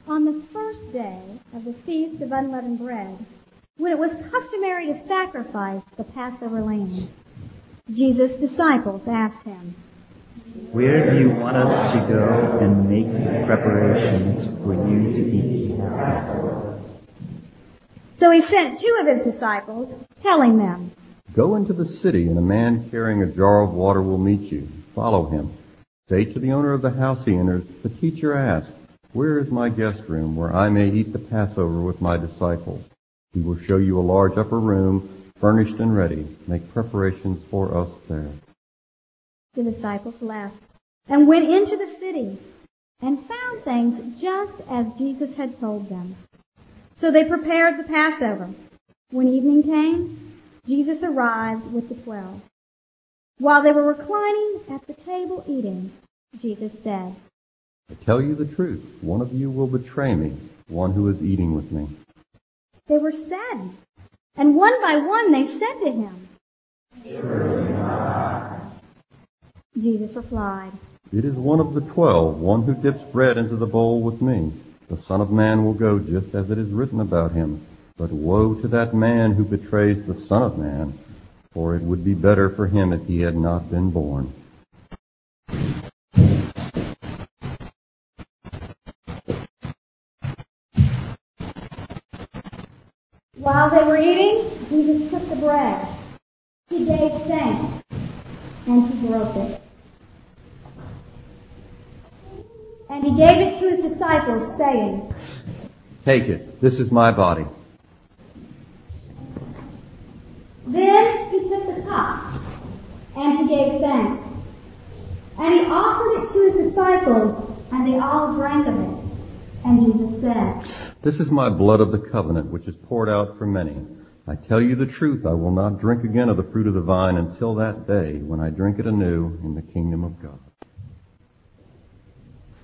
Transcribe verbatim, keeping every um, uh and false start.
On the first day of the Feast of Unleavened Bread, when it was customary to sacrifice the Passover lamb, Jesus' disciples asked him, "Where do you want us to go and make preparations for you to eat the Passover?" So he sent two of his disciples, telling them, "Go into the city, and a man carrying a jar of water will meet you. Follow him. Say to the owner of the house he enters, 'The teacher asks, where is my guest room where I may eat the Passover with my disciples?' He will show you a large upper room, furnished and ready. Make preparations for us there." The disciples left and went into the city and found things just as Jesus had told them. So they prepared the Passover. When evening came, Jesus arrived with the twelve. While they were reclining at the table eating, Jesus said, "I tell you the truth, one of you will betray me, one who is eating with me." They were saddened, and one by one they said to him, "Surely not I." Jesus replied, "It is one of the twelve, one who dips bread into the bowl with me. The Son of Man will go just as it is written about him. But woe to that man who betrays the Son of Man, for it would be better for him if he had not been born." While they were eating, Jesus took the bread. He gave thanks, and he broke it. And he gave it to his disciples, saying, "Take it. This is my body." Then he took the cup, and he gave thanks. And he offered it to his disciples, and they all drank of it. And Jesus said, "This is my blood of the covenant, which is poured out for many. I tell you the truth, I will not drink again of the fruit of the vine until that day when I drink it anew in the kingdom of God."